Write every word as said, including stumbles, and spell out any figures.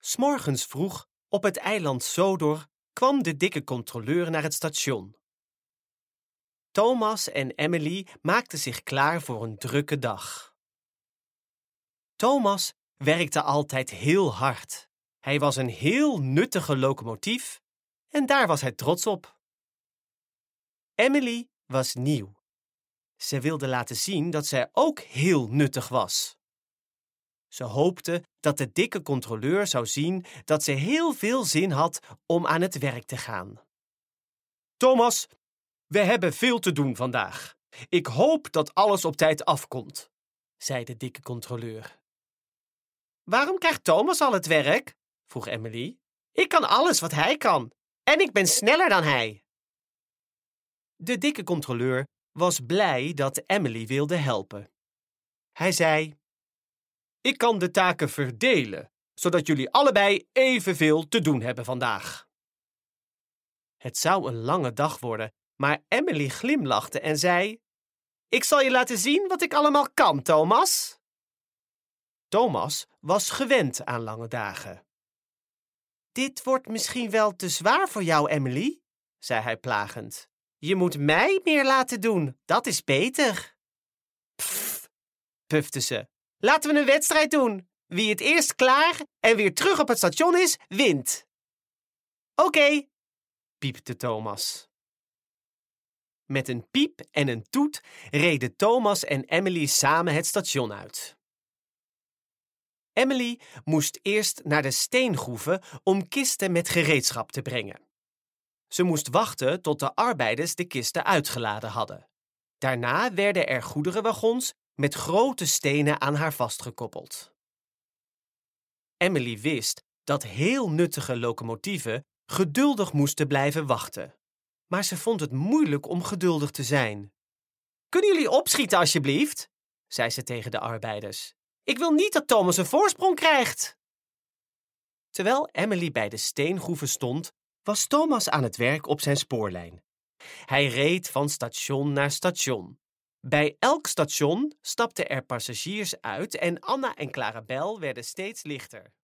'S Morgens vroeg, op het eiland Sodor, kwam de dikke controleur naar het station. Thomas en Emily maakten zich klaar voor een drukke dag. Thomas werkte altijd heel hard. Hij was een heel nuttige locomotief en daar was hij trots op. Emily was nieuw. Ze wilde laten zien dat zij ook heel nuttig was. Ze hoopte dat de dikke controleur zou zien dat ze heel veel zin had om aan het werk te gaan. Thomas, we hebben veel te doen vandaag. Ik hoop dat alles op tijd afkomt, zei de dikke controleur. Waarom krijgt Thomas al het werk? Vroeg Emily. Ik kan alles wat hij kan en ik ben sneller dan hij. De dikke controleur was blij dat Emily wilde helpen. Hij zei: Ik kan de taken verdelen, zodat jullie allebei evenveel te doen hebben vandaag. Het zou een lange dag worden, maar Emily glimlachte en zei: Ik zal je laten zien wat ik allemaal kan, Thomas. Thomas was gewend aan lange dagen. Dit wordt misschien wel te zwaar voor jou, Emily, zei hij plagend. Je moet mij meer laten doen, dat is beter. Pff, pufte ze. Laten we een wedstrijd doen. Wie het eerst klaar en weer terug op het station is, wint. Oké, okay, piepte Thomas. Met een piep en een toet reden Thomas en Emily samen het station uit. Emily moest eerst naar de steengroeven om kisten met gereedschap te brengen. Ze moest wachten tot de arbeiders de kisten uitgeladen hadden. Daarna werden er goederenwagons met grote stenen aan haar vastgekoppeld. Emily wist dat heel nuttige locomotieven geduldig moesten blijven wachten. Maar ze vond het moeilijk om geduldig te zijn. Kunnen jullie opschieten alsjeblieft? Zei ze tegen de arbeiders. Ik wil niet dat Thomas een voorsprong krijgt. Terwijl Emily bij de steengroeven stond, was Thomas aan het werk op zijn spoorlijn. Hij reed van station naar station. Bij elk station stapten er passagiers uit en Anna en Clarabel werden steeds lichter.